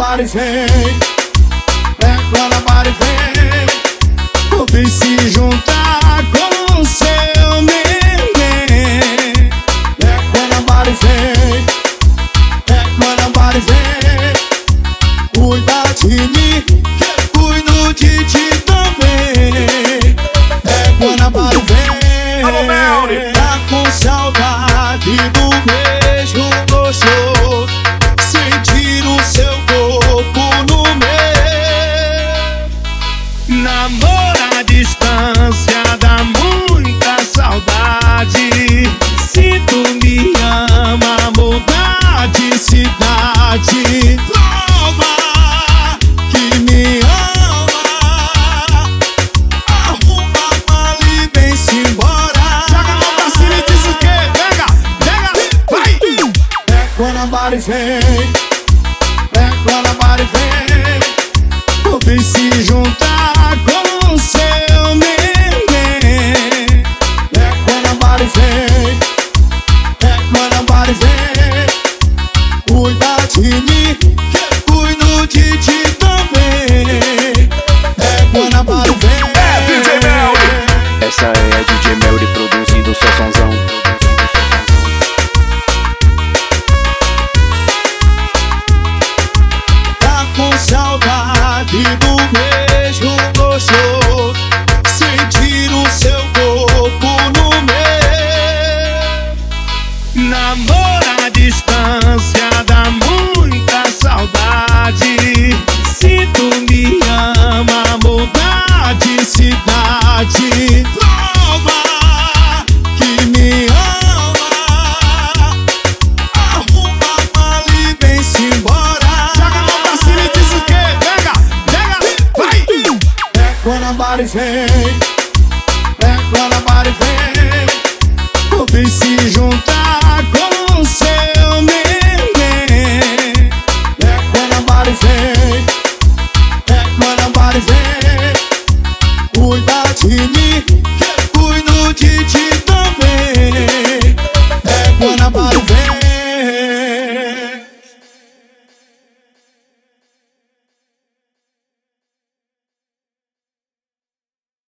Guanabara vem, Guanabara vem, vem se juntar com seu neném. Guanabara vem, Guanabara vem, cuida de mim, que eu cuido de ti também. Guanabara vem, alô Melri, tá com saudade do beijo gostoso, sentir o seu corpo no meu. Namoro à distância dá muita saudade. Se tu me ama, mudar de cidade. Prova que me ama, arruma a mala e vem-se embora. joga a mão pra cima e diz o quê? Pega, vai! Guanabara vem, Guanabara vem, vem se juntar com seu neném. Guanabara vem, Guanabara vem, cuida de mim, que eu cuido de ti também. Guanabara vem, DJ Melri. Essa é a DJ Melri produzindo seu sonzão. tá com saudade do beijo gostoso, sentir o seu corpo no meu. Namoro à distância dá muita saudade. Se tu me ama, mudar de cidade. Prova que me ama, arruma a mala e vem-se embora. Joga a mão pra cima e diz o quê? Pega, vai! Guanabara vem, Guanabara vem, vem se juntar com seu neném.